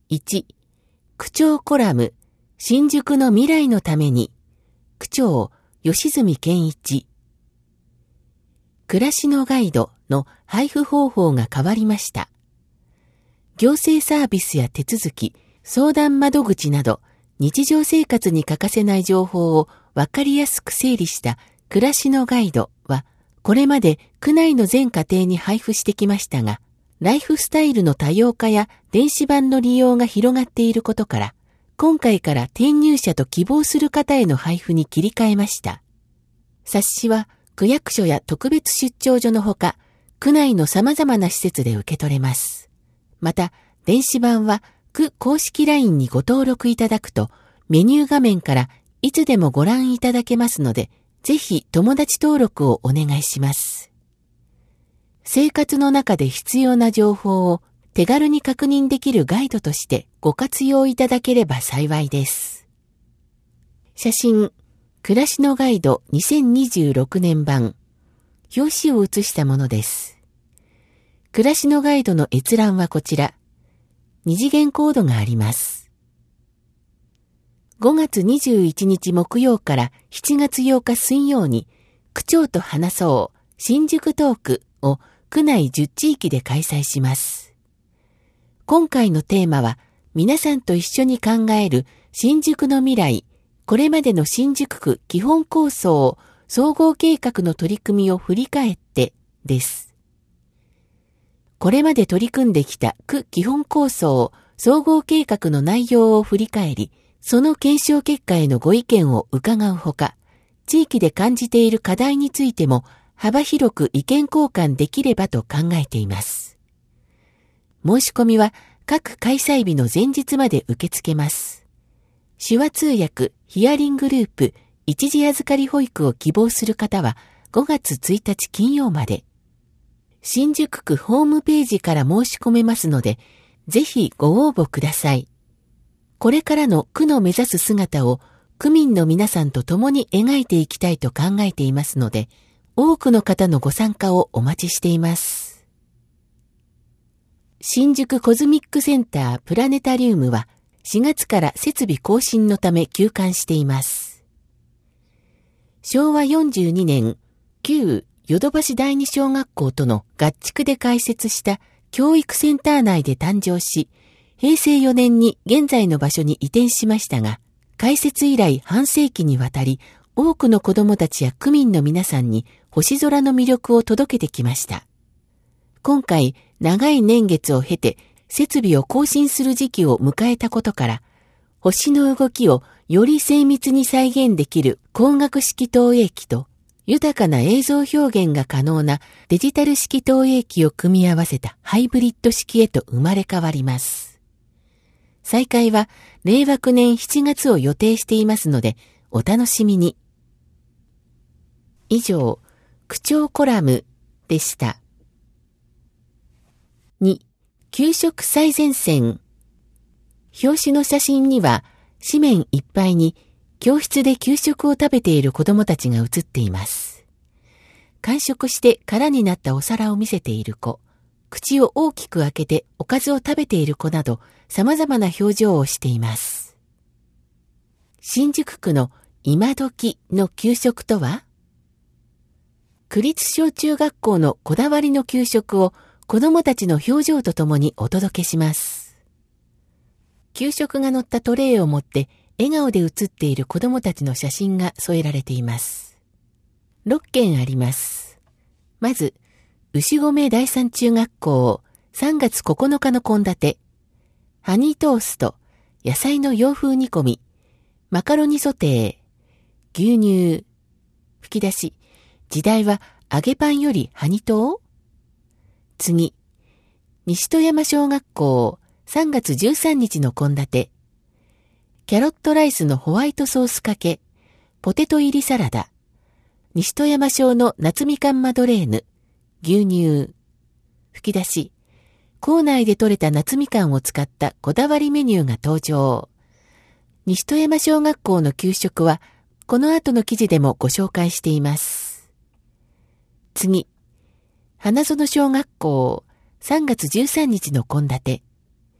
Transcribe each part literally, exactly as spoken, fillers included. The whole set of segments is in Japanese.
いち、区長コラム、新宿の未来のために、区長、吉住健一。暮らしのガイドの配布方法が変わりました。行政サービスや手続き、相談窓口など、日常生活に欠かせない情報をわかりやすく整理した暮らしのガイドは、これまで区内の全家庭に配布してきましたが、ライフスタイルの多様化や電子版の利用が広がっていることから、今回から転入者と希望する方への配布に切り替えました。冊子は区役所や特別出張所のほか、区内の様々な施設で受け取れます。また、電子版は区公式 ライン にご登録いただくと、メニュー画面からいつでもご覧いただけますので、ぜひ友達登録をお願いします。生活の中で必要な情報を手軽に確認できるガイドとしてご活用いただければ幸いです。写真、暮らしのガイドにせんにじゅうろくねん版、表紙を写したものです。暮らしのガイドの閲覧はこちら、二次元コードがあります。ごがつにじゅういちにち木曜からしちがつようか水曜に、区長と話そう新宿トークを区内じゅっちいきで開催します。今回のテーマは、皆さんと一緒に考える新宿の未来、これまでの新宿区基本構想総合計画の取り組みを振り返ってです。これまで取り組んできた区基本構想総合計画の内容を振り返り、その検証結果へのご意見を伺うほか、地域で感じている課題についても幅広く意見交換できればと考えています。申し込みは各開催日の前日まで受け付けます。手話通訳、ヒアリングループ、一時預かり保育を希望する方はごがつついたち金曜まで。新宿区ホームページから申し込めますので、ぜひご応募ください。これからの区の目指す姿を区民の皆さんと共に描いていきたいと考えていますので、多くの方のご参加をお待ちしています。新宿コズミックセンタープラネタリウムはしがつから設備更新のため休館しています。しょうわよんじゅうにねん、旧ヨドバシ第二小学校との合築で開設した教育センター内で誕生し、へいせいよねんに現在の場所に移転しましたが、開設以来半世紀にわたり、多くの子どもたちや区民の皆さんに星空の魅力を届けてきました。今回、長い年月を経て、設備を更新する時期を迎えたことから、星の動きをより精密に再現できる光学式投影機と、豊かな映像表現が可能なデジタル式投影機を組み合わせたハイブリッド式へと生まれ変わります。再開はれいわくねんしちがつを予定していますので、お楽しみに。以上、区長コラムでした。に、給食最前線。表紙の写真には、紙面いっぱいに教室で給食を食べている子どもたちが写っています。完食して空になったお皿を見せている子、口を大きく開けておかずを食べている子など、様々な表情をしています。新宿区の今時の給食とは？区立小中学校のこだわりの給食を子どもたちの表情とともにお届けします。給食が乗ったトレイを持って笑顔で写っている子どもたちの写真が添えられています。ろっけんあります。まず、牛込第三中学校さんがつここのかの献立、ハニートースト、野菜の洋風煮込み、マカロニソテー、牛乳、吹き出し、時代は揚げパンよりハニトー？次、西戸山小学校さんがつじゅうさんにちの献立、キャロットライスのホワイトソースかけ、ポテト入りサラダ、西戸山小の夏みかんマドレーヌ、牛乳、吹き出し、校内で採れた夏みかんを使ったこだわりメニューが登場。西戸山小学校の給食は、この後の記事でもご紹介しています。次、花園小学校さんがつじゅうさんにちの献立、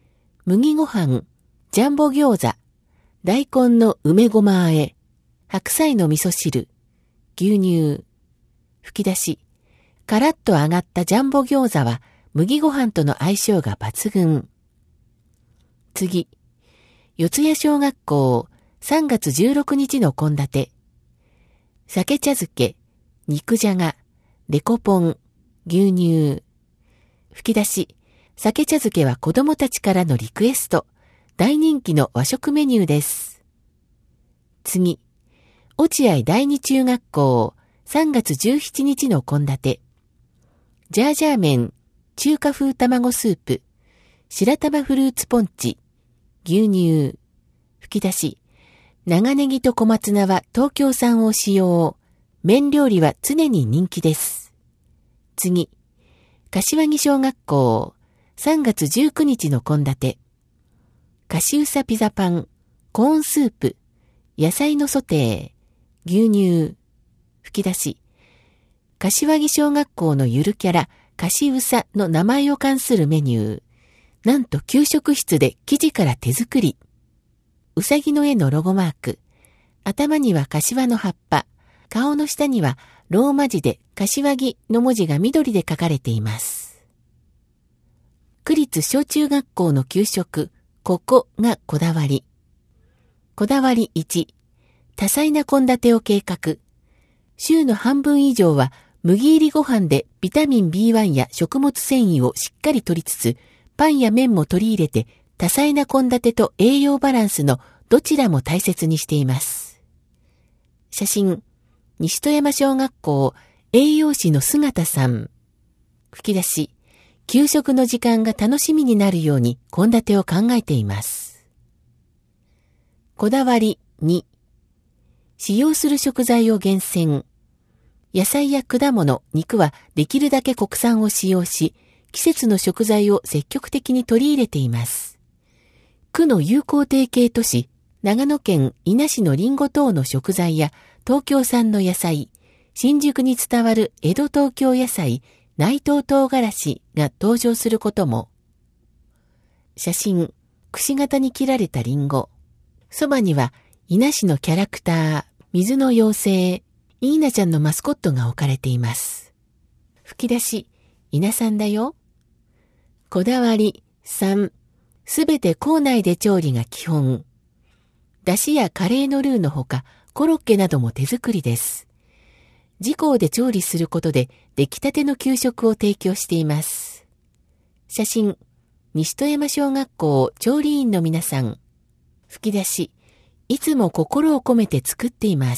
麦ご飯、ジャンボ餃子、大根の梅ごま和え、白菜の味噌汁、牛乳、吹き出し、カラッと揚がったジャンボ餃子は麦ご飯との相性が抜群。次、四谷小学校さんがつじゅうろくにちの献立。酒茶漬け、肉じゃが、デコポン、牛乳。吹き出し、酒茶漬けは子供たちからのリクエスト。大人気の和食メニューです。次、落合第二中学校さんがつじゅうしちにちの献立。ジャージャー麺、中華風卵スープ、白玉フルーツポンチ、牛乳。吹き出し、長ネギと小松菜は東京産を使用。麺料理は常に人気です。次、柏木小学校さんがつじゅうくにちの献立。カシウサピザパン、コーンスープ、野菜のソテー、牛乳。吹き出し、柏木小学校のゆるキャラ、カシウサの名前を冠するメニュー。なんと給食室で生地から手作り。うさぎの絵のロゴマーク。頭には柏の葉っぱ。顔の下にはローマ字で柏木の文字が緑で書かれています。区立小中学校の給食。ここがこだわり。こだわりいち、多彩な献立を計画。週の半分以上は麦入りご飯でビタミン ビーワン や食物繊維をしっかり摂りつつ、パンや麺も取り入れて多彩な献立と栄養バランスのどちらも大切にしています。写真、西戸山小学校栄養士の姿さん。吹き出し、給食の時間が楽しみになるように献立を考えています。こだわりに、使用する食材を厳選。野菜や果物、肉はできるだけ国産を使用し、季節の食材を積極的に取り入れています。区の友好提携都市、長野県伊那市のリンゴ等の食材や東京産の野菜、新宿に伝わる江戸東京野菜、内藤唐辛子が登場することも。写真、くし形に切られたリンゴ。そばには、伊那市のキャラクター、水の妖精、イーナちゃんのマスコットが置かれています。吹き出し、伊那さんだよ。こだわりさん、すべて校内で調理が基本。だしやカレーのルーのほか、コロッケなども手作りです。自校で調理することで出来たての給食を提供しています。写真、西戸山小学校調理員の皆さん。吹き出し、いつも心を込めて作っています。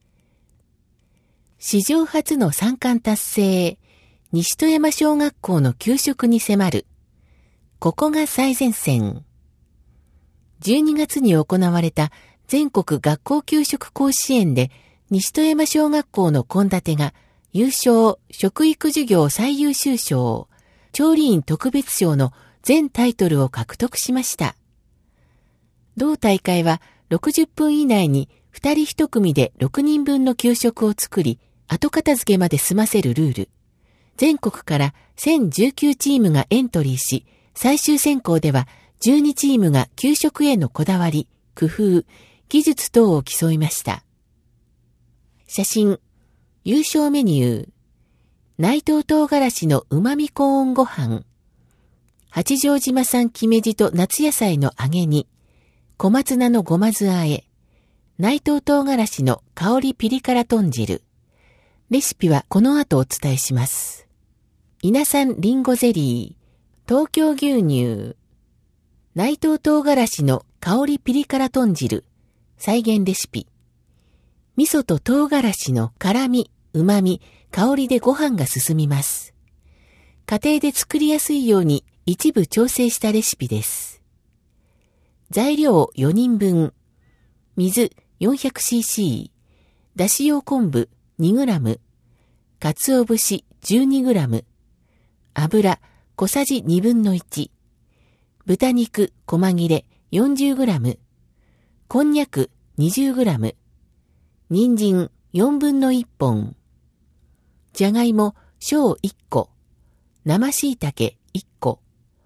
史上初の三冠達成、西戸山小学校の給食に迫る。ここが最前線。じゅうにがつに行われた全国学校給食甲子園で、西戸山小学校の献立が優勝食育授業最優秀賞、調理員特別賞の全タイトルを獲得しました。同大会はろくじゅっぷん以内にふたりいち組でろくにんぶんの給食を作り、後片付けまで済ませるルール。全国からせんじゅうきゅうチームがエントリーし、最終選考ではじゅうにチームが給食へのこだわり、工夫、技術等を競いました。写真、優勝メニュー、内藤唐辛子のうまみコーンご飯、八丈島産姫路と夏野菜の揚げ煮、小松菜のごま酢和え、内藤唐辛子の香りピリ辛豚汁。レシピはこの後お伝えします。伊那産リンゴゼリー、東京牛乳、内藤唐辛子の香りピリ辛豚汁、再現レシピ。味噌と唐辛子の辛み、旨み、香りでご飯が進みます。家庭で作りやすいように一部調整したレシピです。材料よにんぶん、水 よんひゃくシーシー、だし用昆布 にグラム、鰹節 じゅうにグラム、油小さじにぶんのいち、豚肉細切れ よんじゅうグラム、こんにゃく にじゅうグラム、人参よんぶんのいっぽん、じゃがいも小いっこ、生椎茸いっこ、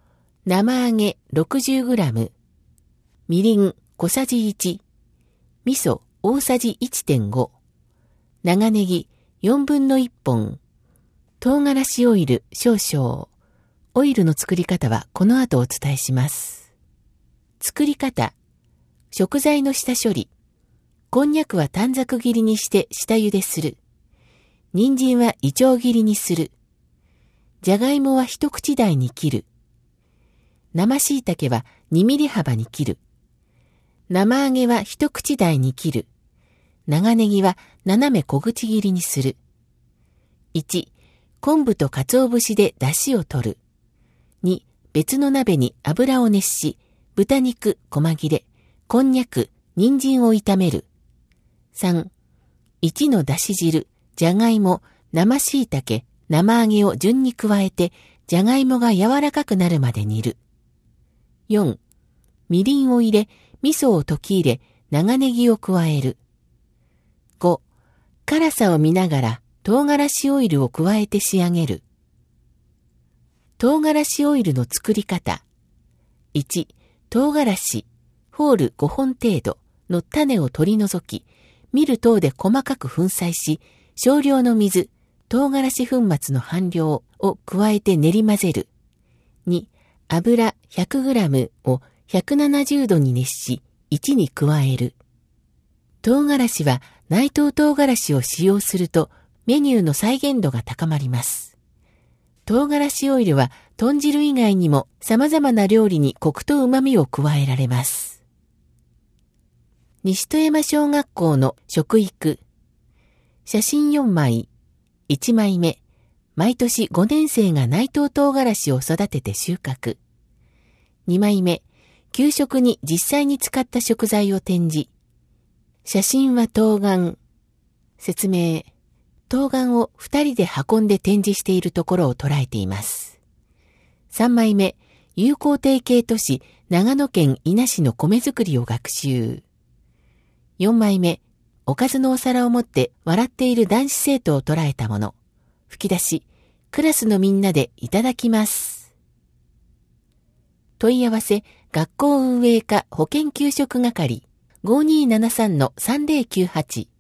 生揚げ ろくじゅうグラム、みりん小さじいち、味噌大さじ いってんご、長ネギよんぶんのいっぽん、唐辛子オイル少々。オイルの作り方はこの後お伝えします。作り方。食材の下処理。こんにゃくは短冊切りにして下茹でする。人参はイチョウ切りにする。じゃがいもは一口大に切る。生椎茸はにミリ幅に切る。生揚げは一口大に切る。長ネギは斜め小口切りにする。いち、昆布と鰹節で出汁を取る。に、別の鍋に油を熱し、豚肉、細切れ、こんにゃく、人参を炒める。さん、いちのだし汁、じゃがいも、生椎茸、生揚げを順に加えて、じゃがいもが柔らかくなるまで煮る。よん、みりんを入れ、味噌を溶き入れ、長ネギを加える。ご、辛さを見ながら唐辛子オイルを加えて仕上げる。唐辛子オイルの作り方。いち、唐辛子、ホールごほん程度の種を取り除き、ミル等で細かく粉砕し、少量の水、唐辛子粉末の半量を加えて練り混ぜる。に、油 ひゃくグラム をひゃくななじゅうどに熱し、いちに加える。唐辛子は内藤唐辛子を使用するとメニューの再現度が高まります。唐辛子オイルは豚汁以外にも様々な料理にコクと旨味を加えられます。西戸山小学校の食育。写真よんまい。いちまいめ。毎年ごねん生が内藤唐辛子を育てて収穫。にまいめ。給食に実際に使った食材を展示。写真は冬瓜。説明。冬瓜を二人で運んで展示しているところを捉えています。さんまいめ。友好提携都市長野県伊那市の米作りを学習。よんまいめ。おかずのお皿を持って笑っている男子生徒を捉えたもの。吹き出し。クラスのみんなでいただきます。問い合わせ。学校運営課保健給食係 ごにーななさんのさんぜろきゅうはち。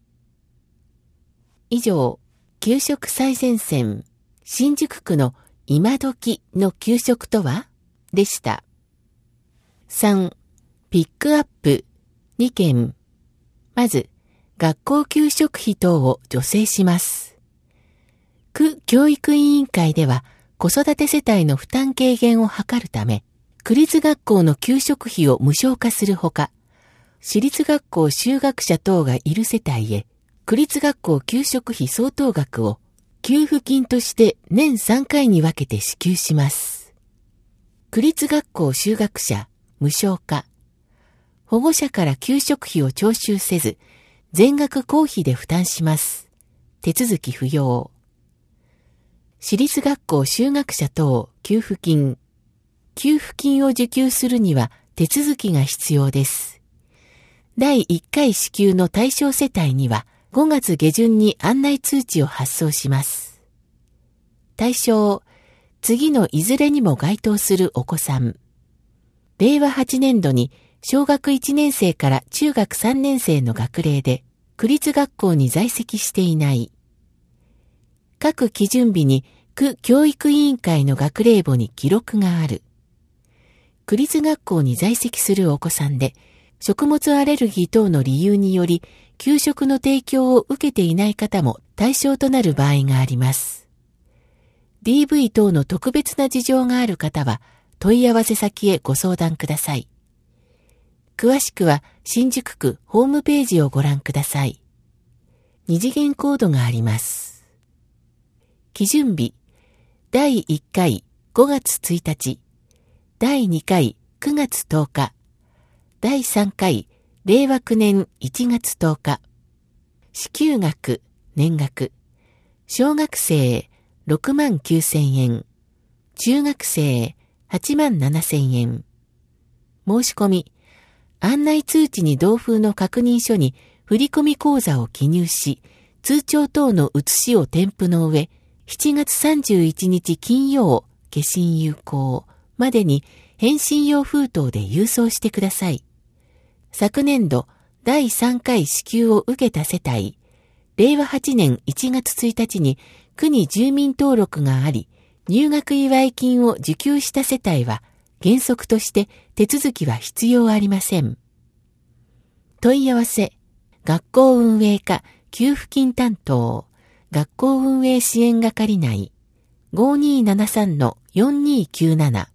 以上、給食最前線、新宿区の今時の給食とはでした。さん、ピックアップにけん。まず、学校給食費等を助成します。区教育委員会では、子育て世帯の負担軽減を図るため、区立学校の給食費を無償化するほか、私立学校就学者等がいる世帯へ、区立学校給食費相当額を給付金として年さんかいに分けて支給します。区立学校就学者無償化。保護者から給食費を徴収せず、全額公費で負担します。手続き不要。私立学校就学者等給付金。給付金を受給するには手続きが必要です。だいいっかい支給の対象世帯にはごがつげじゅんに案内通知を発送します。対象、次のいずれにも該当するお子さん。れいわはちねんどに小学いちねん生から中学さんねん生の学齢で区立学校に在籍していない。各基準日に区教育委員会の学齢簿に記録がある。区立学校に在籍するお子さんで、食物アレルギー等の理由により、給食の提供を受けていない方も対象となる場合があります。ディーブイ 等の特別な事情がある方は、問い合わせ先へご相談ください。詳しくは、新宿区ホームページをご覧ください。二次元コードがあります。基準日、だいいっかいごがつついたち、だいにかいくがつとおか、だいさんかいれいわきゅうねんいちがつとおか。支給額、年額。小学生ろくまんきゅうせんえん。中学生はちまんななせんえん。申し込み。案内通知に同封の確認書に振込口座を記入し、通帳等の写しを添付の上、しちがつさんじゅういちにち金曜、消印有効。 までに返信用封筒で郵送してください。昨年度だいさんかい支給を受けた世帯、れいわはちねんいちがつついたちに区に住民登録があり、入学祝い金を受給した世帯は原則として手続きは必要ありません。問い合わせ、学校運営課給付金担当、学校運営支援係内 ごにーななさんのよんにーきゅうなな。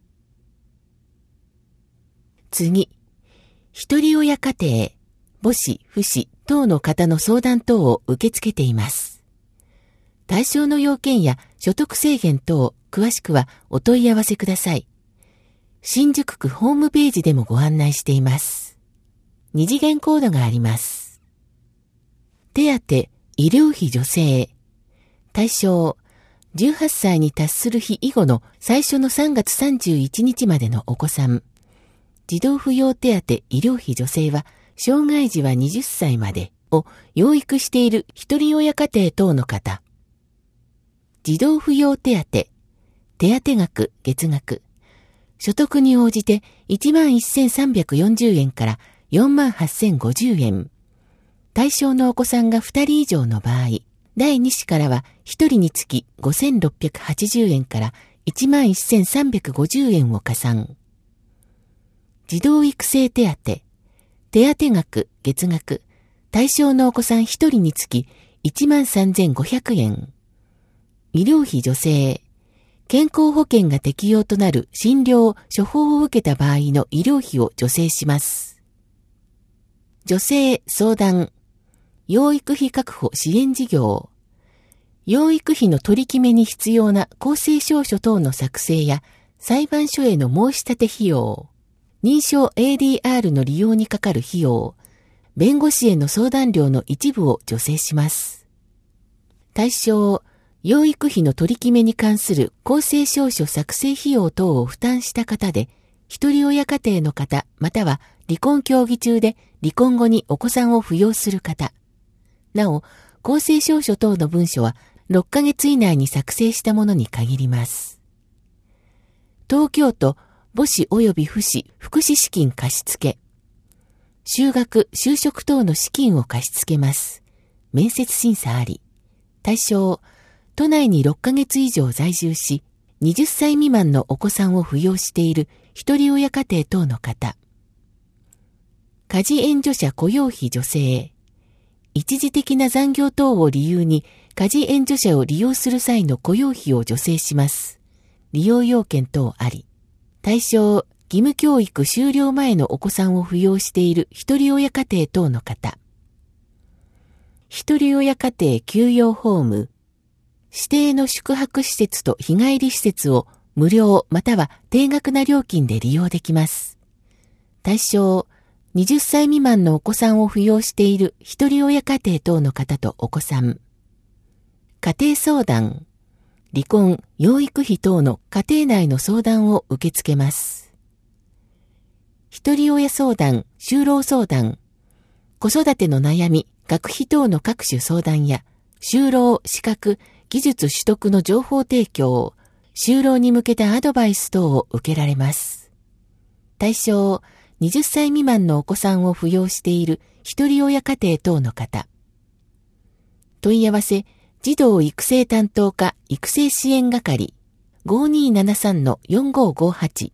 次、一人親家庭、母子、父子等の方の相談等を受け付けています。対象の要件や所得制限等、詳しくはお問い合わせください。新宿区ホームページでもご案内しています。二次元コードがあります。手当、医療費助成。対象、じゅうはっさいに達する日以後の最初のさんがつさんじゅういちにちまでのお子さん。児童扶養手当医療費助成は、障害児ははたちまでを養育している一人親家庭等の方。児童扶養手当、手当額、月額。所得に応じて いちまんせんさんびゃくよんじゅうえんから よんまんはっせんごじゅうえん。対象のお子さんがふたり以上の場合、だいに子からはひとりにつきごせんろっぴゃくはちじゅうえんから いちまんせんさんびゃくごじゅうえんを加算。児童育成手当、手当額、月額。対象のお子さんひとりにつきいちまんさんぜんごひゃくえん。医療費助成。健康保険が適用となる診療、処方を受けた場合の医療費を助成します。助成、相談。養育費確保支援事業。養育費の取り決めに必要な公正証書等の作成や裁判所への申し立て費用。認証 エーディーアール の利用にかかる費用。弁護士への相談料の一部を助成します。対象、養育費の取り決めに関する公正証書作成費用等を負担した方で、一人親家庭の方、または離婚協議中で離婚後にお子さんを扶養する方。なお、公正証書等の文書はろっかげつ以内に作成したものに限ります。東京都母子及び父子福祉資金貸付。就学、就職等の資金を貸し付けます。面接審査あり。対象、都内にろっかげつ以上在住し、はたち未満のお子さんを扶養している一人親家庭等の方。家事援助者雇用費助成。一時的な残業等を理由に家事援助者を利用する際の雇用費を助成します。利用要件等あり。対象、義務教育終了前のお子さんを扶養している一人親家庭等の方。一人親家庭休養ホーム。指定の宿泊施設と日帰り施設を無料または低額な料金で利用できます。対象、はたち未満のお子さんを扶養している一人親家庭等の方とお子さん。家庭相談、離婚、養育費等の家庭内の相談を受け付けます。一人親相談、就労相談、子育ての悩み、学費等の各種相談や、就労、資格、技術取得の情報提供、就労に向けたアドバイス等を受けられます。対象、はたち未満のお子さんを扶養している一人親家庭等の方。問い合わせ、児童育成担当課育成支援係 ごにーななさんのよんごーごはち。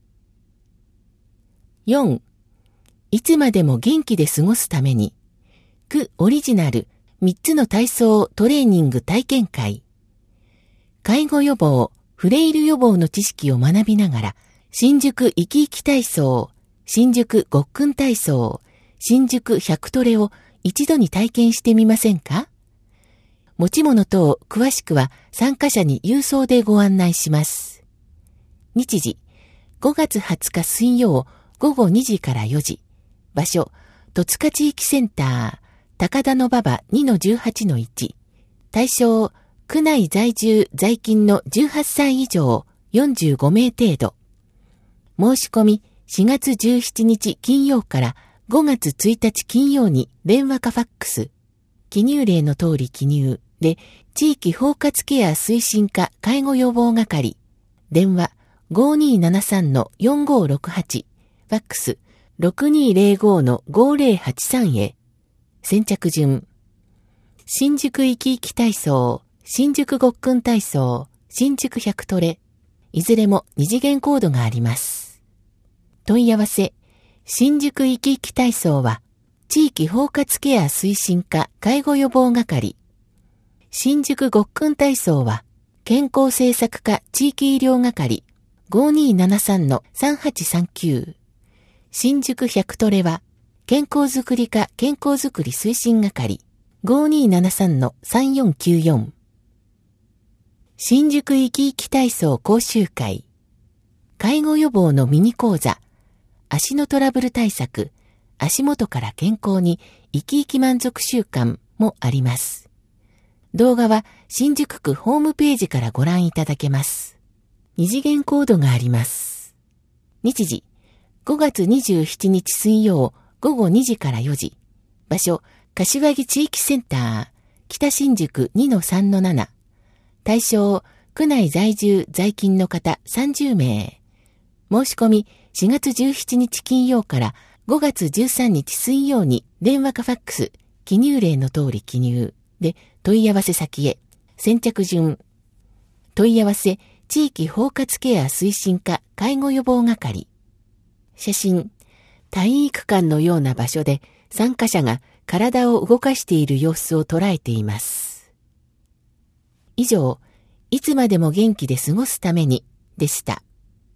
よん. いつまでも元気で過ごすために、区オリジナルみっつの体操トレーニング体験会。介護予防、フレイル予防の知識を学びながら、新宿生き生き体操、新宿ごっくん体操、新宿ひゃくトレを一度に体験してみませんか？持ち物等詳しくは参加者に郵送でご案内します。日時、ごがつはつか水曜ごごにじからよじ。場所、戸塚地域センター。高田馬場 にのじゅうはちのいち。対象、区内在住在勤のじゅうはっさい以上よんじゅうごめい程度。申し込みしがつじゅうしちにち金曜からごがつついたち金曜に電話かファックス。記入例の通り記入で、地域包括ケア推進課介護予防係。電話ごにーななさんのよんごーろくはち、ファックス ろくにーぜろごのごぜろはちさん へ。先着順。新宿生き生き体操、新宿ごっくん体操、新宿百トレ。いずれも二次元コードがあります。問い合わせ。新宿生き生き体操は、地域包括ケア推進課介護予防係。新宿ごっくん体操は、健康政策課地域医療係 ごにーななさんのさんはちさんきゅう。新宿百トレは、健康づくり課健康づくり推進係 ごにーななさんのさんよんきゅうよん。新宿生き生き体操講習会。介護予防のミニ講座。足のトラブル対策。足元から健康に生き生き満足習慣もあります。動画は新宿区ホームページからご覧いただけます。二次元コードがあります。日時、ごがつにじゅうしちにち水曜ごごにじからよじ。場所、柏木地域センター、北新宿 にのさんのなな。対象、区内在住在勤の方さんじゅうめい。申し込みしがつじゅうしちにち金曜からごがつじゅうさんにち水曜に電話かファックス、記入例の通り記入で問い合わせ先へ。先着順。問い合わせ、地域包括ケア推進課介護予防係。写真、体育館のような場所で参加者が体を動かしている様子を捉えています。以上、いつまでも元気で過ごすためにでした。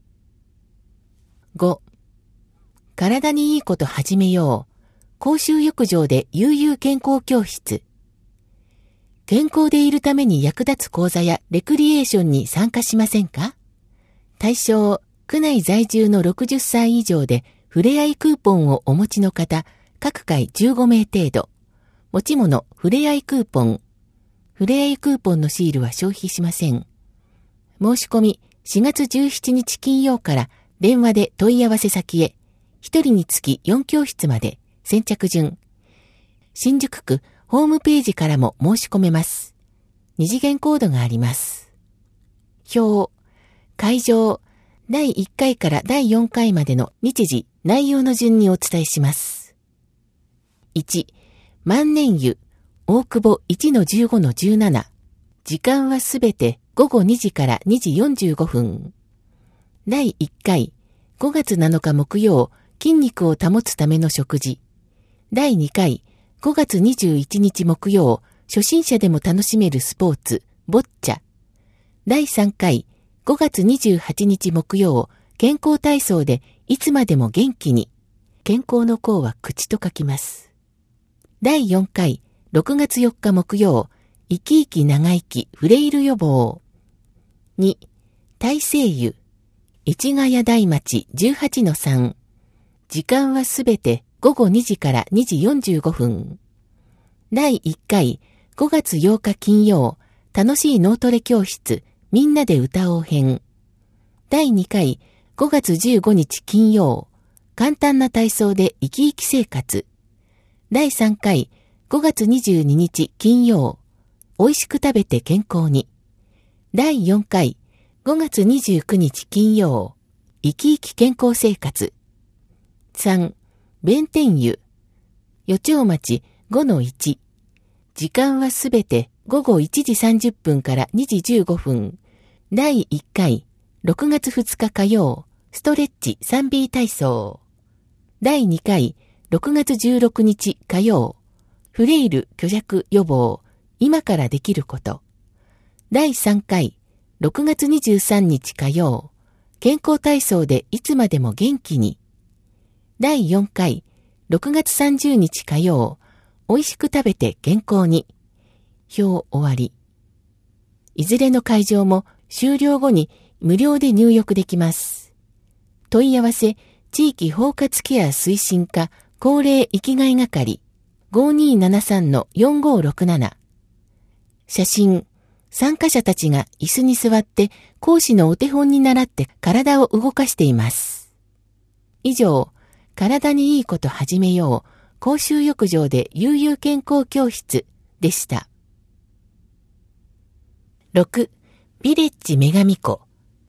ご. 体にいいこと始めよう。公衆浴場で悠々健康教室。健康でいるために役立つ講座やレクリエーションに参加しませんか？対象、区内在住のろくじゅっさい以上でふれあいクーポンをお持ちの方、各回じゅうごめい程度。持ち物、ふれあいクーポン。ふれあいクーポンのシールは消費しません。申し込みしがつじゅうしちにち金曜から電話で問い合わせ先へ。ひとりにつきよんきょうしつまで。先着順。新宿区ホームページからも申し込めます。二次元コードがあります。表、会場、だいいっかいからだいよんかいまでの日時、内容の順にお伝えします。いち、万年湯、大久保 いちのじゅうごのじゅうなな。時間はすべてごごにじからにじよんじゅうごふん。だいいっかい、ごがつなのか木曜、筋肉を保つための食事。だいにかい、ごがつにじゅういちにち木曜、初心者でも楽しめるスポーツ、ボッチャ。だいさんかい、ごがつにじゅうはちにち木曜、健康体操でいつまでも元気に。健康の康は口と書きます。だいよんかい、ろくがつよっか木曜、生き生き長生きフレイル予防。に、大西湯、市ヶ谷台町 じゅうはちのさん。時間はすべてごごにじからにじよんじゅうごふん。だいいっかい、ごがつようか金曜、楽しい脳トレ教室、みんなで歌おう編。だいにかい、ごがつじゅうごにち金曜、簡単な体操で生き生き生活。だいさんかい、ごがつにじゅうににち金曜、美味しく食べて健康に。だいよんかい、ごがつにじゅうくにち金曜、生き生き健康生活。さん、弁天湯、四丁町 ごのいち。時間はすべてごごいちじさんじゅっぷんからにじじゅうごふん。だいいっかい、ろくがつふつか火曜、ストレッチ スリービー 体操。だいにかい、ろくがつじゅうろくにち火曜、フレイル虚弱予防、今からできること。だいさんかい、ろくがつにじゅうさんにち火曜、健康体操でいつまでも元気に。だいよんかい、ろくがつさんじゅうにち火曜、美味しく食べて健康に。表終わり。いずれの会場も終了後に無料で入浴できます。問い合わせ、地域包括ケア推進課高齢生きがい係 ごにーななさんのよんごーろくなな。写真、参加者たちが椅子に座って講師のお手本に倣って体を動かしています。以上、体にいいこと始めよう、公衆浴場で悠々健康教室でした。ろく. ヴィレッジ女神湖、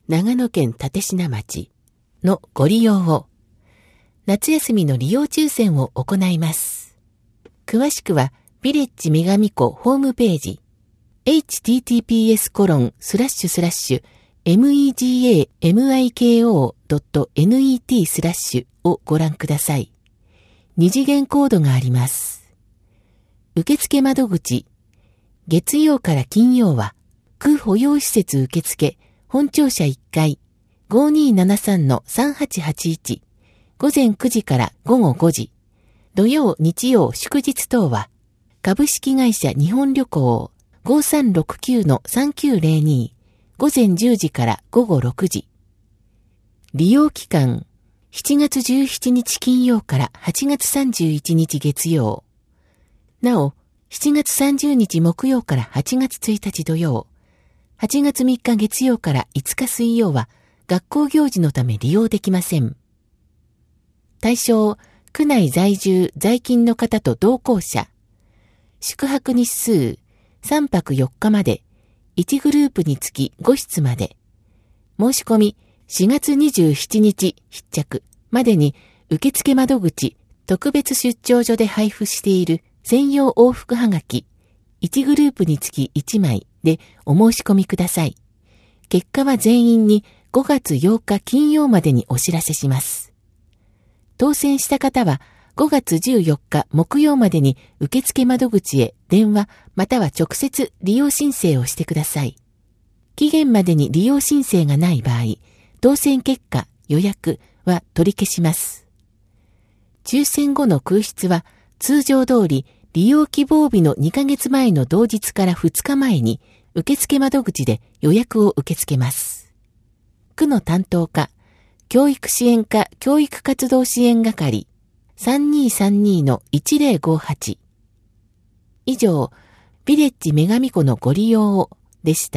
長野県立科町のご利用を、夏休みの利用抽選を行います。詳しくは、ヴィレッジ女神湖ホームページ、エイチティーティーピーエスコロンスラッシュスラッシュメガミコドットネットスラッシュをご覧ください。二次元コードがあります。受付窓口、月曜から金曜は、区保養施設受付、本庁舎いっかい、ごにーななさんのさんはちはちいち、午前くじから午後ごじ、土曜、日曜、祝日等は、株式会社日本旅行 ごさんろくきゅうのさんきゅうゼロに、午前じゅうじから午後ろくじ。利用期間、しちがつじゅうしちにち金曜からはちがつさんじゅういちにち月曜。なお、しちがつさんじゅうにち木曜からはちがつついたち土曜、はちがつみっか月曜からいつか水曜は学校行事のため利用できません。対象、区内在住在勤の方と同行者。宿泊日数、さんぱくよっかまで、いちグループにつきごしつまで。申し込みしがつにじゅうしちにち必着までに受付窓口特別出張所で配布している専用往復はがきいちグループにつきいちまいでお申し込みください。結果は全員にごがつようか金曜までにお知らせします。当選した方はごがつじゅうよっか木曜までに受付窓口へ電話または直接利用申請をしてください。期限までに利用申請がない場合、当選結果、予約は取り消します。抽選後の空室は通常通り利用希望日のにかげつまえの同日からふつかまえに受付窓口で予約を受け付けます。区の担当課、教育支援課教育活動支援係 さんにーさんにーのいちぜろごはち。以上、ヴィレッジ女神湖のご利用をでした。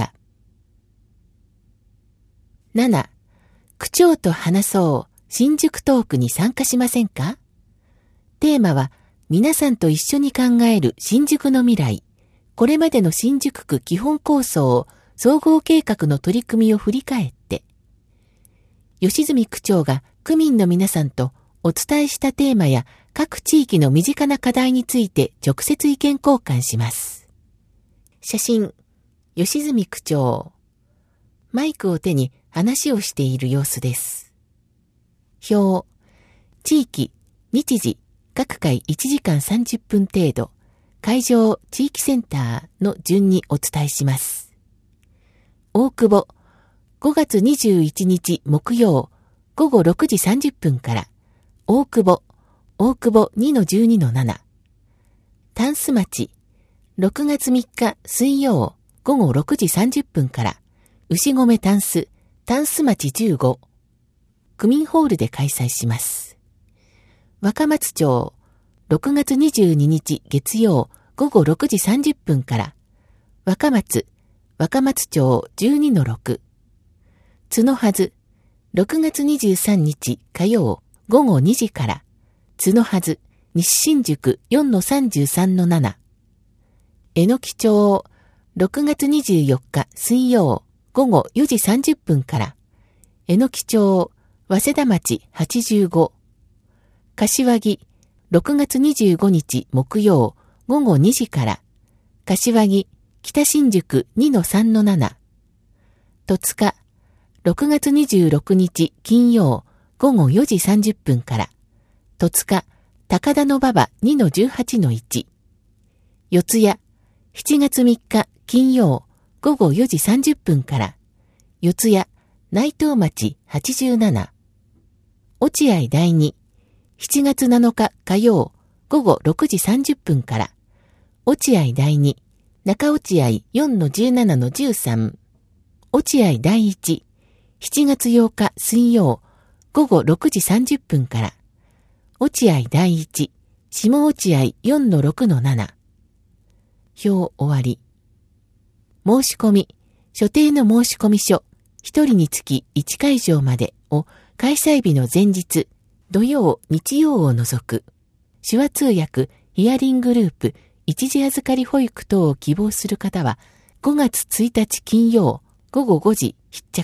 なな. 区長と話そう新宿トークに参加しませんか？テーマは皆さんと一緒に考える新宿の未来、これまでの新宿区基本構想総合計画の取り組みを振り返って、吉住区長が区民の皆さんとお伝えしたテーマや各地域の身近な課題について直接意見交換します。写真、吉住区長。マイクを手に話をしている様子です。表、地域、日時、各回いちじかんさんじゅっぷん程度、会場、地域センターの順にお伝えします。大久保、ごがつにじゅういちにち木曜、ごごろくじさんじゅっぷんから、大久保、大久保 にのじゅうにのなな。タンス町、ろくがつみっか水曜、ごごろくじさんじゅっぷんから、牛込タンス、タンス町じゅうご。区民ホールで開催します。若松町、ろくがつにじゅうににち月曜、ごごろくじさんじゅっぷんから、若松、若松町 じゅうにのろく。角はず、ろくがつにじゅうさんにち火曜、ごごにじから、角はず、西新宿 よんのさんじゅうさんのなな。えのき町、ろくがつにじゅうよっか水曜、ごごよじさんじゅっぷんから、えのき町、早稲田町はちじゅうご。柏木、ろくがつにじゅうごにち木曜、ごごにじから、柏木、北新宿 にのさんのなな。戸塚、ろくがつにじゅうろくにち金曜、ごごよじさんじゅっぷんから、戸塚、高田馬場 にのじゅうはちのいち。四谷、しちがつみっか金曜、ごごよじさんじゅっぷんから、四谷、内藤町はちじゅうなな。落合第二、しちがつなのか火曜、ごごろくじさんじゅっぷんから、落合第二、中落合 よんのじゅうななのじゅうさん。落合第一、しちがつようか水曜、ごごろくじさんじゅっぷんから、落合第一、下落合 よんのろくのなな。表終わり。申し込み、所定の申し込み書、一人につきいちかいじょうまでを開催日の前日、土曜、日曜を除く、手話通訳、ヒアリングループ、一時預かり保育等を希望する方は、ごがつついたち金曜、ごごごじ必着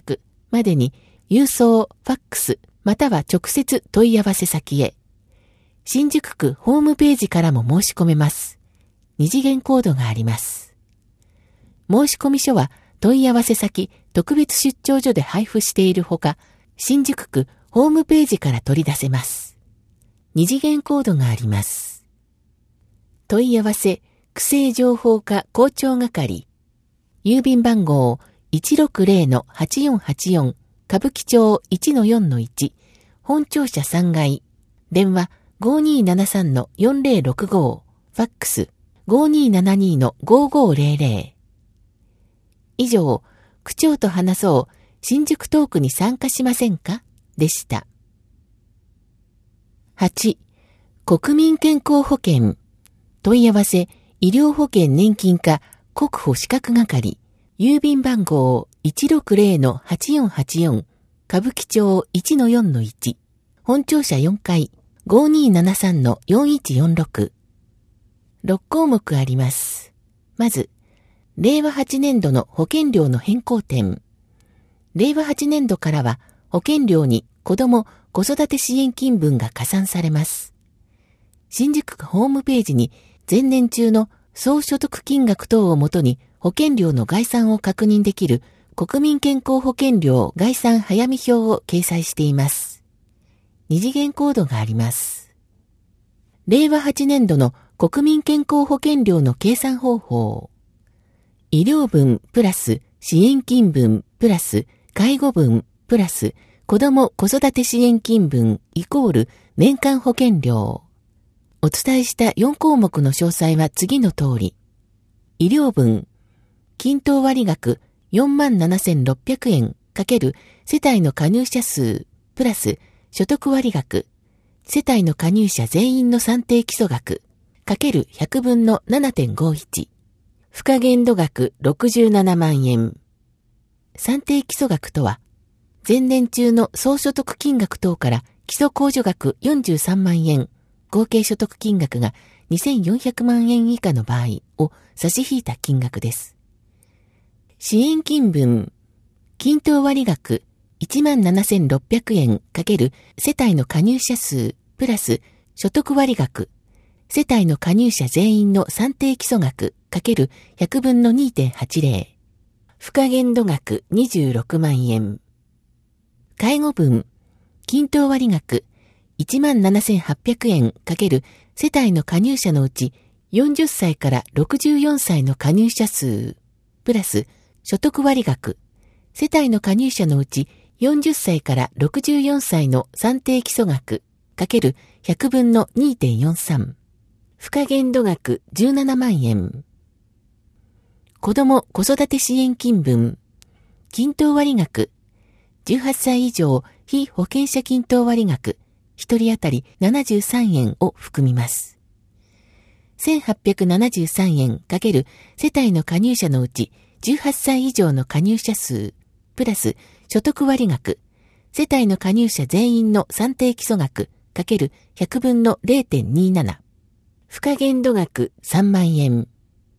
までに郵送、ファックス、または直接問い合わせ先へ。新宿区ホームページからも申し込めます。二次元コードがあります。申込書は問い合わせ先、特別出張所で配布しているほか、新宿区ホームページから取り出せます。二次元コードがあります。問い合わせ、区政情報課校長係。郵便番号 いちろくぜろのはちよんはちよん 歌舞伎町 いちのよんのいち 本庁舎さんがい。電話 ごにーななさんのよんぜろろくご。ファックス ごにーななにのごごぜろぜろ。以上、区長と話そう新宿トークに参加しませんかでした。はち. 国民健康保険。問い合わせ、医療保険年金課国保資格係。郵便番号 いちろくぜろのはちよんはちよん 歌舞伎町 いちのよんのいち 本庁舎よんかい ごにーななさんのよんいちよんろく。ろくこうもくあります。まず、れいわはちねんどの保険料の変更点。れいわはちねんどからは保険料に子ども・子育て支援金分が加算されます。新宿区ホームページに前年中の総所得金額等をもとに保険料の概算を確認できる国民健康保険料概算早見表を掲載しています。二次元コードがあります。れいわはちねんどの国民健康保険料の計算方法。医療分プラス支援金分プラス介護分プラス子ども・子育て支援金分イコール年間保険料。お伝えしたよんこうもくの詳細は次の通り。医療分、均等割額 よんまんななせんろっぴゃくえん×世帯の加入者数プラス所得割額、世帯の加入者全員の算定基礎額×ひゃくぶんの ななてんごいち。付加限度額ろくじゅうななまんえん。算定基礎額とは、前年中の総所得金額等から基礎控除額よんじゅうさんまんえん、合計所得金額がにせんよんひゃくまんえん以下の場合を差し引いた金額です。支援金分、均等割額 いちまんななせんろっぴゃくえん×世帯の加入者数プラス所得割額、世帯の加入者全員の算定基礎額×ひゃくぶんの にてんはちぜろ。付加限度額にじゅうろくまんえん。介護分、均等割額いちまんななせんはっぴゃくえん×世帯の加入者のうちよんじゅっさいからろくじゅうよんさいの加入者数プラス所得割額、世帯の加入者のうちよんじゅっさいからろくじゅうよんさいの算定基礎額×ひゃくぶんの にてんよんさん。付加限度額じゅうななまんえん。子ども・子育て支援金分、均等割額、じゅうはっさい以上被保険者均等割額、ひとり当たりななじゅうさんえんを含みます。せんはっぴゃくななじゅうさんえん×世帯の加入者のうちじゅうはっさい以上の加入者数、プラス所得割額、世帯の加入者全員の算定基礎額×ひゃくぶんの れいてんにーなな。付加限度額さんまんえん。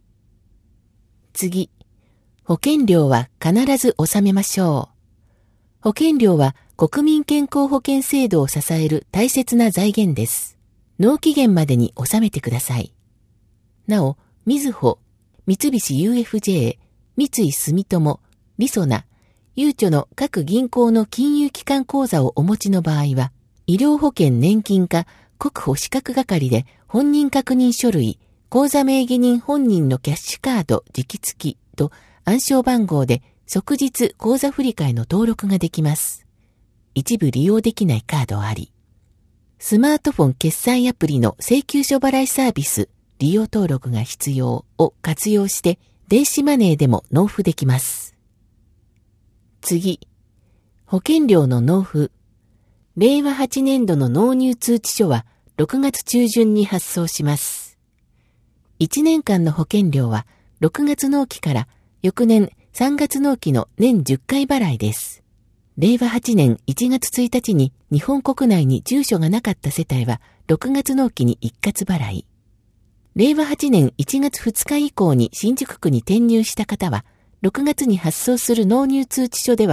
次、保険料は必ず納めましょう。保険料は国民健康保険制度を支える大切な財源です。納期限までに納めてください。なお、みずほ、三菱 ユーエフジェー、三井住友、りそな、ゆうちょの各銀行の金融機関口座をお持ちの場合は、医療保険年金課国保資格係で本人確認書類、口座名義人本人のキャッシュカード直付きと暗証番号で即日口座振替の登録ができます。一部利用できないカードあり。スマートフォン決済アプリの請求書払いサービス利用登録が必要を活用して電子マネーでも納付できます。次、保険料の納付。れいわはちねんどの納入通知書はろくがつちゅうじゅんに発送します。いちねんかんの保険料はろくがつ納期から翌年さんがつ納期の年じゅっかい払いです。れいわはちねんいちがつついたちに日本国内に住所がなかった世帯はろくがつ納期に一括払い。れいわはちねんいちがつふつか以降に新宿区に転入した方はろくがつに発送する納入通知書では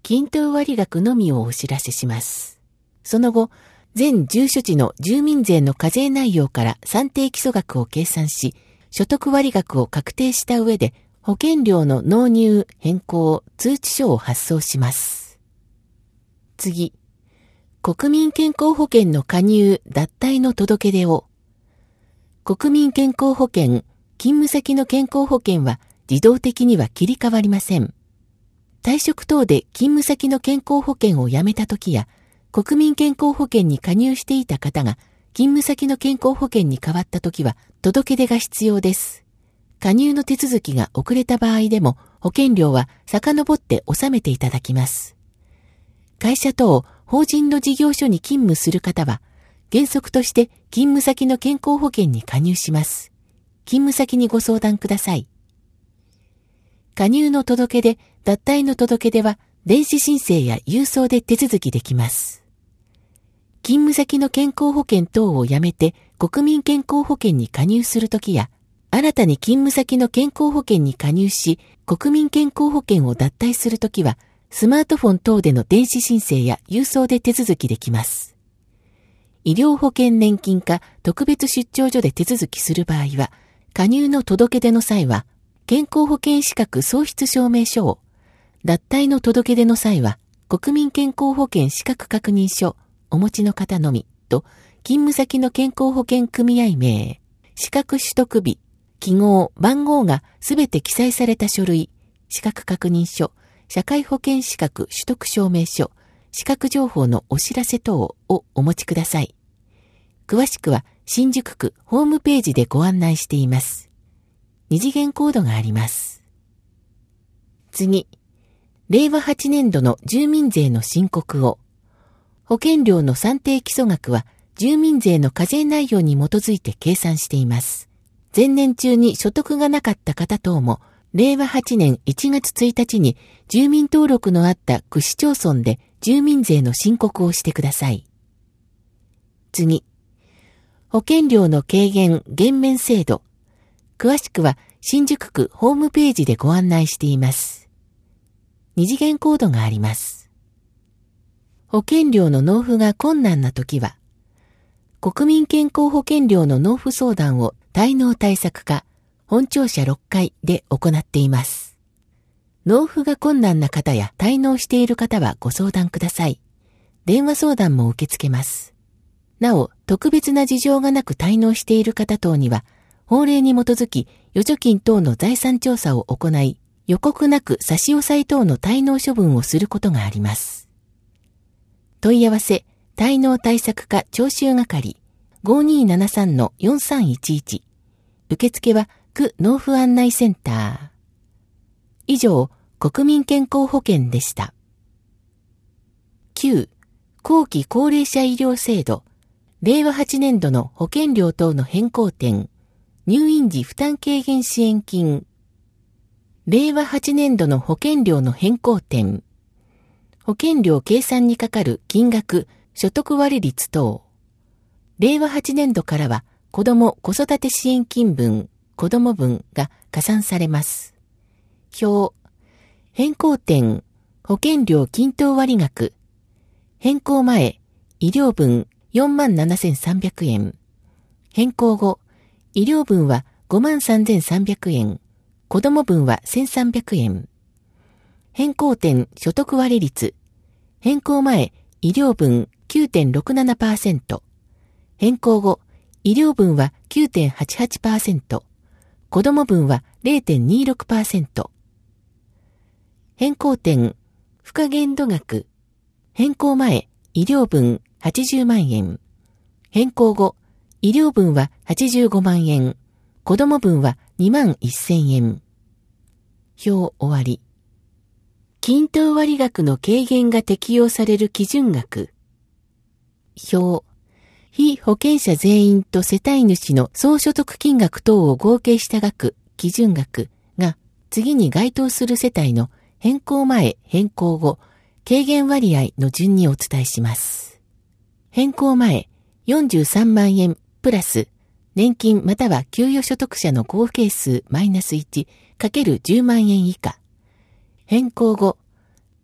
均等割額のみをお知らせします。その後、全住所地の住民税の課税内容から算定基礎額を計算し、所得割額を確定した上で、保険料の納入、変更、通知書を発送します。次、国民健康保険の加入、脱退の届け出を、国民健康保険、勤務先の健康保険は自動的には切り替わりません。退職等で勤務先の健康保険を辞めたときや、国民健康保険に加入していた方が、勤務先の健康保険に変わったときは、届け出が必要です。加入の手続きが遅れた場合でも、保険料は遡って納めていただきます。会社等、法人の事業所に勤務する方は、原則として勤務先の健康保険に加入します。勤務先にご相談ください。加入の届け出、脱退の届け出は、電子申請や郵送で手続きできます。勤務先の健康保険等をやめて国民健康保険に加入するときや、新たに勤務先の健康保険に加入し、国民健康保険を脱退するときは、スマートフォン等での電子申請や郵送で手続きできます。医療保険年金課特別出張所で手続きする場合は、加入の届け出の際は、健康保険資格喪失証明書を、脱退の届け出の際は、国民健康保険資格確認書、お持ちの方のみと、勤務先の健康保険組合名、資格取得日、記号、番号がすべて記載された書類、資格確認書、社会保険資格取得証明書、資格情報のお知らせ等をお持ちください。詳しくは新宿区ホームページでご案内しています。二次元コードがあります。次、れいわはちねんどの住民税の申告を、保険料の算定基礎額は住民税の課税内容に基づいて計算しています。前年中に所得がなかった方等も、れいわはちねんいちがつついたちに住民登録のあった区市町村で住民税の申告をしてください。次、保険料の軽減減免制度。詳しくは新宿区ホームページでご案内しています。二次元コードがあります。保険料の納付が困難なときは、国民健康保険料の納付相談を滞納対策課本庁舎ろっかいで行っています。納付が困難な方や滞納している方はご相談ください。電話相談も受け付けます。なお、特別な事情がなく滞納している方等には、法令に基づき預貯金等の財産調査を行い、予告なく差し押さえ等の滞納処分をすることがあります。問い合わせ、滞納対策課徴収係 ごにーななさんのよんさんいちいち。受付は区納付案内センター。以上、国民健康保険でした。きゅう. 後期高齢者医療制度、れいわはちねんどの保険料等の変更点、入院時負担軽減支援金。れいわはちねんどの保険料の変更点、保険料計算にかかる金額、所得割率等。れいわはちねんどからは、子ども・子育て支援金分、子ども分が加算されます。表、変更点、保険料均等割額。変更前、医療分 よんまんななせんさんびゃくえん。変更後、医療分は ごまんさんぜんさんびゃくえん。子ども分はせんさんびゃくえん。変更点所得割率。変更前、医療分 きゅうてんろくななパーセント。変更後、医療分は きゅうてんはちはちパーセント。子ども分は れいてんにじゅうろくパーセント。変更点、付加限度額。変更前、医療分はちじゅうまんえん。変更後、医療分ははちじゅうごまんえん。子ども分はにまんせんえん。表終わり。均等割額の軽減が適用される基準額。表。被保険者全員と世帯主の総所得金額等を合計した額、基準額が次に該当する世帯の変更前、変更後、軽減割合の順にお伝えします。変更前、よんじゅうさんまんえんプラス、年金または給与所得者の合計数マイナスいちかけるじゅうまんえん以下。変更後、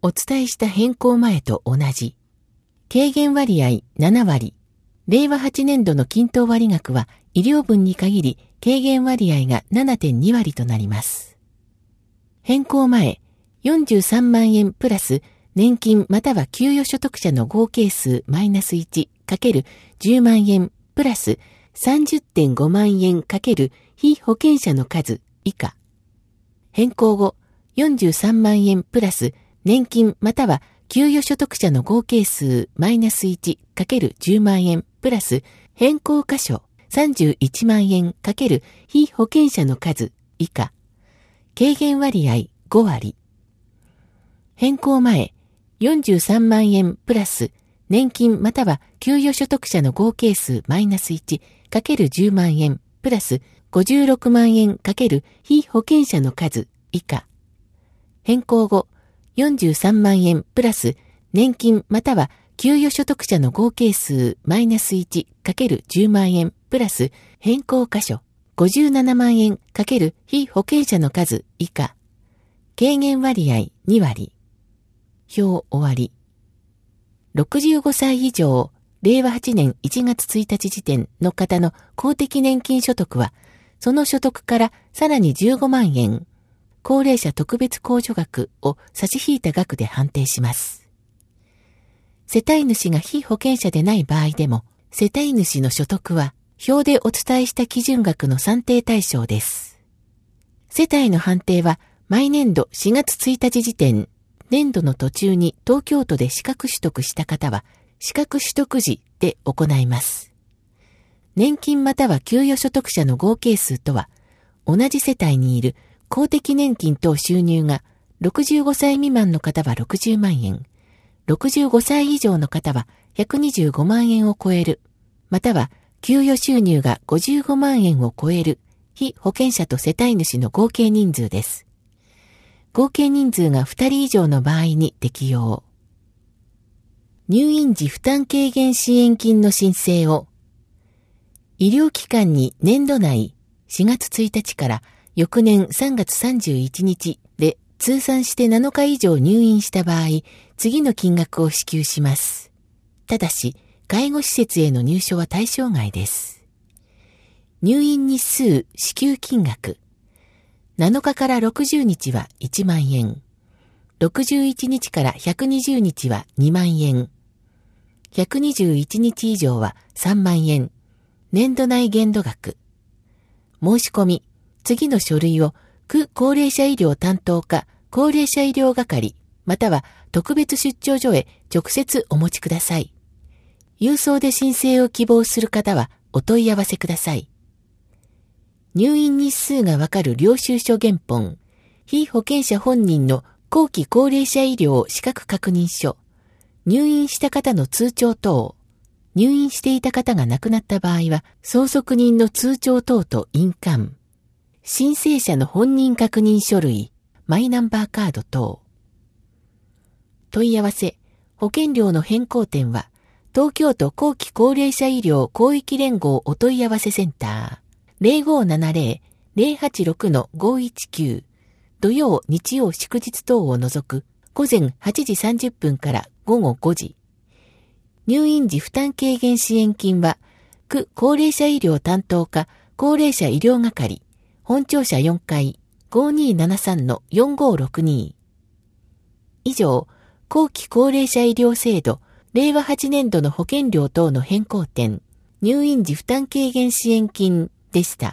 お伝えした変更前と同じ。軽減割合ななわり。れいわはちねんどの均等割額は医療分に限り軽減割合が ななてんにわりとなります。変更前、よんじゅうさんまんえんプラス年金または給与所得者の合計数マイナスいちかけるじゅうまんえんプラス さんじゅってんごまんえんかける被保険者の数以下。変更後、よんじゅうさんまんえんプラス年金または給与所得者の合計数マイナスいちかけるじゅうまんえんプラス変更箇所さんじゅういちまんえんかける被保険者の数以下。軽減割合ごわり。変更前、よんじゅうさんまんえんプラス年金または給与所得者の合計数マイナスいちかけるじゅうまんえんプラスごじゅうろくまんえんかける被保険者の数以下。変更後、よんじゅうさんまんえんプラス年金または給与所得者の合計数マイナスいちかけるじゅうまんえんプラス変更箇所ごじゅうななまんえんかける被保険者の数以下。軽減割合にわり。表終わり。ろくじゅうごさい以上、れいわはちねんいちがつついたち時点の方の公的年金所得は、その所得からさらにじゅうごまんえん、高齢者特別控除額を差し引いた額で判定します。世帯主が被保険者でない場合でも、世帯主の所得は、表でお伝えした基準額の算定対象です。世帯の判定は、毎年度しがつついたち時点、年度の途中に東京都で資格取得した方は、資格取得時で行います。年金または給与所得者の合計数とは、同じ世帯にいる公的年金等収入がろくじゅうごさい未満の方はろくじゅうまんえん、ろくじゅうごさい以上の方はひゃくにじゅうごまんえんを超える、または給与収入がごじゅうごまんえんを超える被保険者と世帯主の合計人数です。合計人数がふたり以上の場合に適用。入院時負担軽減支援金の申請を、医療機関に年度内しがつついたちから翌年さんがつさんじゅういちにちで通算してなのか以上入院した場合、次の金額を支給します。ただし、介護施設への入所は対象外です。入院日数支給金額。なのかからろくじゅうにちはいちまんえん。ろくじゅういちにちからひゃくにじゅうにちはにまんえん。ひゃくにじゅういちにち以上はさんまんえん。年度内限度額。申し込み、次の書類を区高齢者医療担当課高齢者医療係または特別出張所へ直接お持ちください。郵送で申請を希望する方はお問い合わせください。入院日数がわかる領収書原本、被保険者本人の後期高齢者医療資格確認書、入院した方の通帳等、入院していた方が亡くなった場合は、相続人の通帳等と印鑑、申請者の本人確認書類、マイナンバーカード等。問い合わせ、保険料の変更点は、東京都後期高齢者医療広域連合お問い合わせセンター、ゼロごーななゼロ ゼロはちろくのごいちきゅう、土曜、日曜、祝日等を除く、午前はちじさんじゅっぷんから午後ごじ。入院時負担軽減支援金は、区高齢者医療担当課高齢者医療係、本庁舎よんかい、ごにーななさんのよんごーろくに。以上、後期高齢者医療制度、れいわはちねんどの保険料等の変更点、入院時負担軽減支援金でした。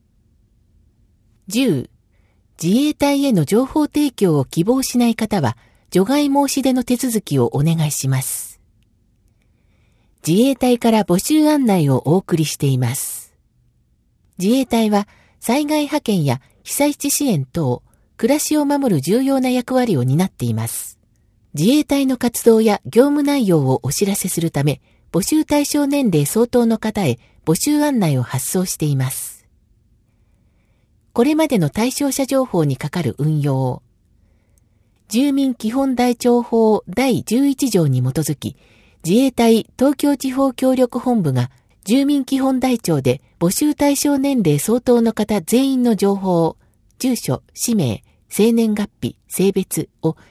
じゅう. 自衛隊への情報提供を希望しない方は、除外申し出の手続きをお願いします。自衛隊から募集案内をお送りしています。自衛隊は災害派遣や被災地支援等、暮らしを守る重要な役割を担っています。自衛隊の活動や業務内容をお知らせするため、募集対象年齢相当の方へ募集案内を発送しています。これまでの対象者情報にかかる運用。住民基本台帳法だいじゅういちじょうに基づき、自衛隊東京地方協力本部が住民基本台帳で募集対象年齢相当の方全員の情報、住所、氏名、生年月日、性別を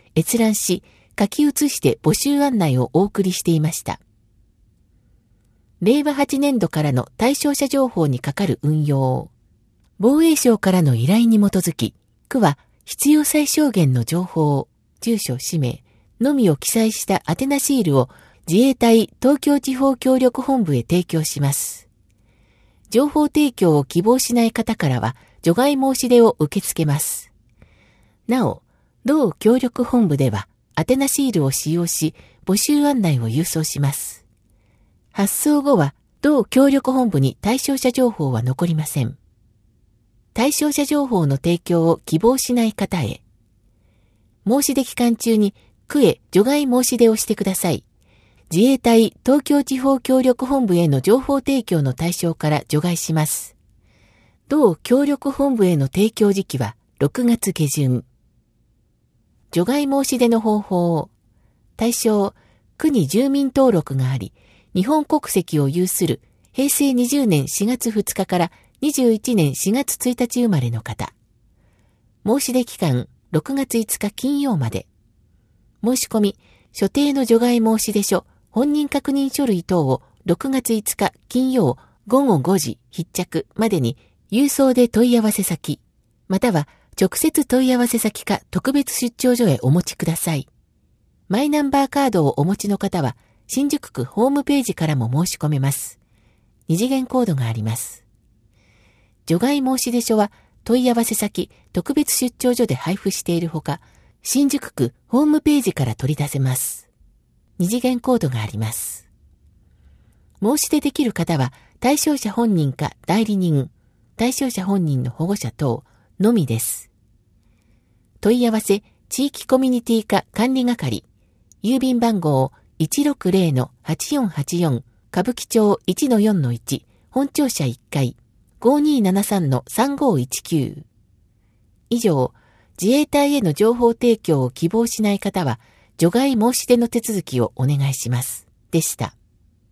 閲覧し、書き写して募集案内をお送りしていました。れいわはちねんどからの対象者情報にかかる運用。防衛省からの依頼に基づき、区は必要最小限の情報、住所、氏名のみを記載した宛名シールを自衛隊東京地方協力本部へ提供します。情報提供を希望しない方からは除外申し出を受け付けます。なお、同協力本部では宛名シールを使用し募集案内を郵送します。発送後は同協力本部に対象者情報は残りません。対象者情報の提供を希望しない方へ。申し出期間中に区へ除外申し出をしてください。自衛隊東京地方協力本部への情報提供の対象から除外します。同協力本部への提供時期はろくがつげじゅん。除外申し出の方法。対象、区に住民登録があり、日本国籍を有するへいせいにじゅうねんしがつふつかからにじゅういちねんしがつついたち生まれの方。申し出期間ろくがついつか金曜まで。申し込み、所定の除外申し出書、本人確認書類等をろくがついつか金曜ごごごじ必着までに郵送で問い合わせ先、または直接問い合わせ先か特別出張所へお持ちください。マイナンバーカードをお持ちの方は新宿区ホームページからも申し込めます。二次元コードがあります。除外申し出書は問い合わせ先、特別出張所で配布しているほか、新宿区ホームページから取り出せます。二次元コードがあります。申し出できる方は対象者本人か代理人、対象者本人の保護者等のみです。問い合わせ地域コミュニティ課管理係、郵便番号 いちろくぜろのはちよんはちよん 歌舞伎町 いちのよんのいち 本庁舎いっかいごにーななさんのさんごいちきゅう。以上、自衛隊への情報提供を希望しない方は除外申し出の手続きをお願いします。でした。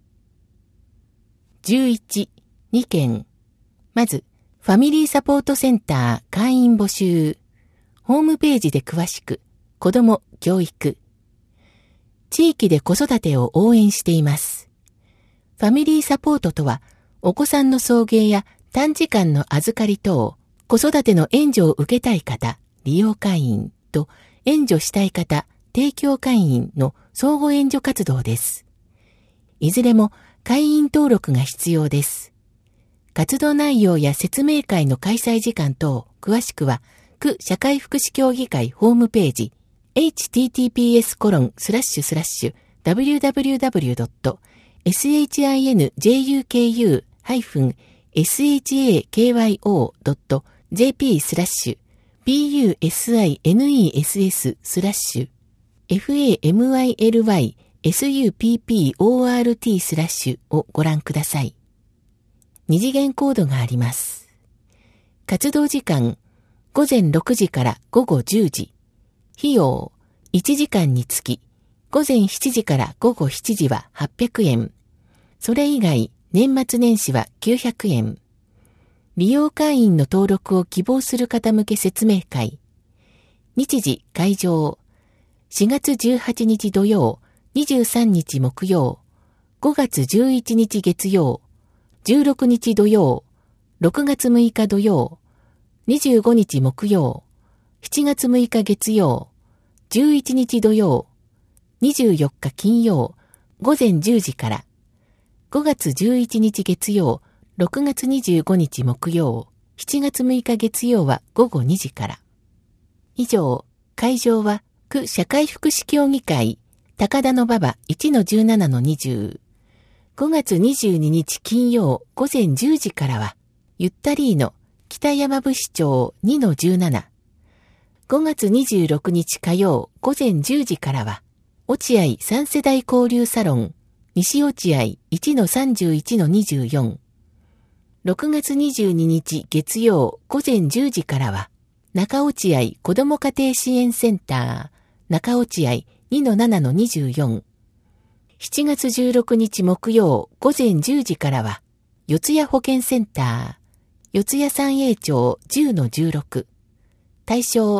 じゅういち、にけん。まず、ファミリーサポートセンター会員募集。ホームページで詳しく、子ども、教育。地域で子育てを応援しています。ファミリーサポートとは、お子さんの送迎や短時間の預かり等、子育ての援助を受けたい方、利用会員と援助したい方、提供会員の相互援助活動です。いずれも会員登録が必要です。活動内容や説明会の開催時間等、詳しくは、区社会福祉協議会ホームページ、エイチティーティーピーエスコロンスラッシュスラッシュダブリューダブリューダブリュードットシンジュクハイフンシャキョドットジェーピースラッシュビーユーエスアイエヌイーエスエススラッシュエフエーエムワイエルワイエスユーピーピーオーアールティー スラッシュをご覧ください。二次元コードがあります。活動時間、ごぜんろくじからごごじゅうじ。費用、いちじかんにつき、ごぜんしちじからごごしちじははっぴゃくえん。それ以外、年末年始はきゅうひゃくえん。利用会員の登録を希望する方向け説明会。日時、会場。しがつじゅうはちにち土曜、にじゅうさんにち木曜、ごがつじゅういちにち月曜、じゅうろくにち土曜、ろくがつむいか土曜、にじゅうごにち木曜、しちがつむいか月曜、じゅういちにち土曜、にじゅうよっか金曜、ごぜんじゅうじから、ごがつじゅういちにち月曜、ろくがつにじゅうごにち木曜、しちがつむいか月曜はごごにじから。以上、会場は区社会福祉協議会高田馬場 いちのじゅうななのにじゅう。ごがつにじゅうににち金曜ごぜんじゅうじからは、ゆったりーの北山部市町 にのじゅうなな。ごがつにじゅうろくにち火曜ごぜんじゅうじからは、落合三世代交流サロン西落合 いちのさんじゅういちのにじゅうよん。ろくがつにじゅうににち月曜ごぜんじゅうじからは、中落合子ども家庭支援センター中落合 にのななのにじゅうよん。しちがつじゅうろくにち木曜ごぜんじゅうじからは、四谷保健センター四谷三栄町 じゅうのじゅうろく。対象、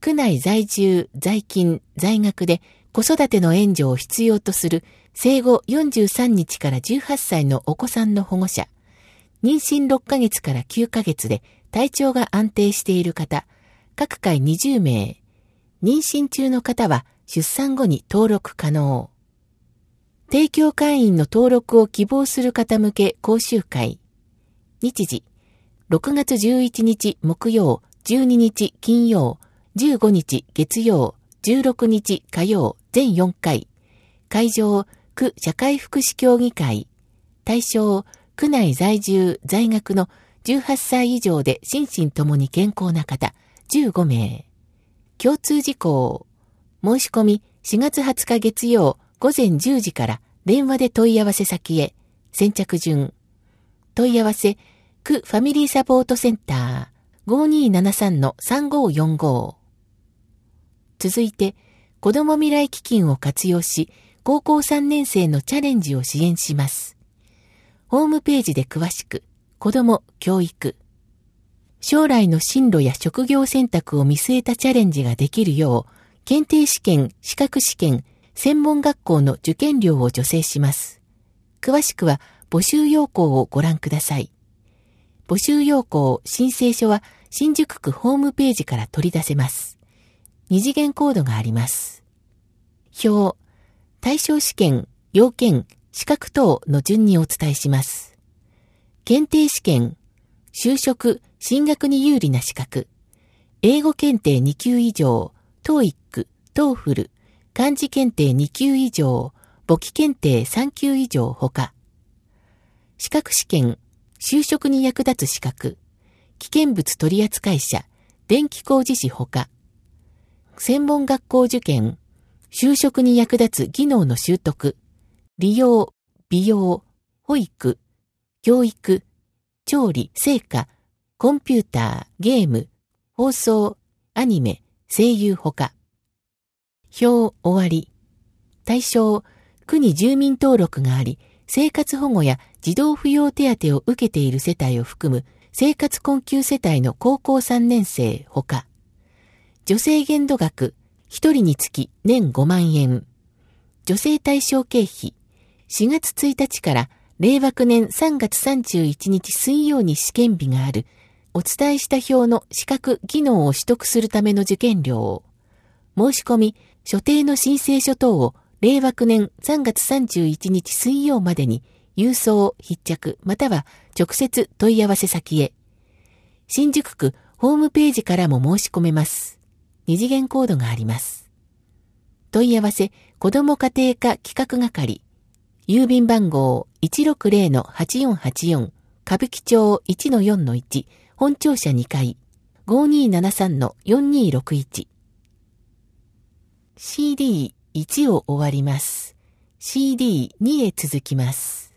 区内在住、在勤、在学で子育ての援助を必要とする生後よんじゅうさんにちからじゅうはっさいのお子さんの保護者、妊娠ろっかげつからきゅうかげつで体調が安定している方、各回にじゅうめい、妊娠中の方は出産後に登録可能。提供会員の登録を希望する方向け講習会。日時、ろくがつじゅういちにち木曜、じゅうににち金曜、じゅうごにち月曜、じゅうろくにち火曜、全よんかい。会場、区社会福祉協議会。対象、区内在住、在学のじゅうはっさい以上で心身ともに健康な方、じゅうごめい。共通事項。申し込み、しがつはつか月曜、午前じゅうじから電話で問い合わせ先へ。先着順。問い合わせ、区ファミリーサポートセンター ごにーななさんのさんごーよんご。続いて、子ども未来基金を活用し、高校さんねん生のチャレンジを支援します。ホームページで詳しく、子ども教育。将来の進路や職業選択を見据えたチャレンジができるよう、検定試験、資格試験、専門学校の受験料を助成します。詳しくは募集要項をご覧ください。募集要項申請書は新宿区ホームページから取り出せます。二次元コードがあります。表、対象試験、要件、資格等の順にお伝えします。検定試験、就職、進学に有利な資格、英語検定にきゅう以上、トーイック、トーフル、漢字検定にきゅう以上、簿記検定さんきゅう以上ほか。資格試験、就職に役立つ資格、危険物取扱者、電気工事士ほか。専門学校受験、就職に役立つ技能の習得、利用、美容、保育、教育、調理、製菓、コンピューター、ゲーム、放送、アニメ、声優ほか。表終わり。対象、区に住民登録があり、生活保護や児童扶養手当を受けている世帯を含む生活困窮世帯の高校さんねん生ほか。助成限度額、ひとりにつき年ごまんえん。助成対象経費、しがつついたちから令和きゅうねんさんがつさんじゅういちにち水曜に試験日がある、お伝えした表の資格技能を取得するための受験料。申し込み、所定の申請書等を令和きゅうねんさんがつさんじゅういちにち水曜までに郵送、必着または直接問い合わせ先へ。新宿区ホームページからも申し込めます。二次元コードがあります。問い合わせ、子ども家庭科企画係。郵便番号 いちろくぜろのはちよんはちよん 歌舞伎町 いちのよんのいち 本庁舎にかい ごにーななさんのよんにーろくいち。シーディーいち を終わります。シーディーに へ続きます。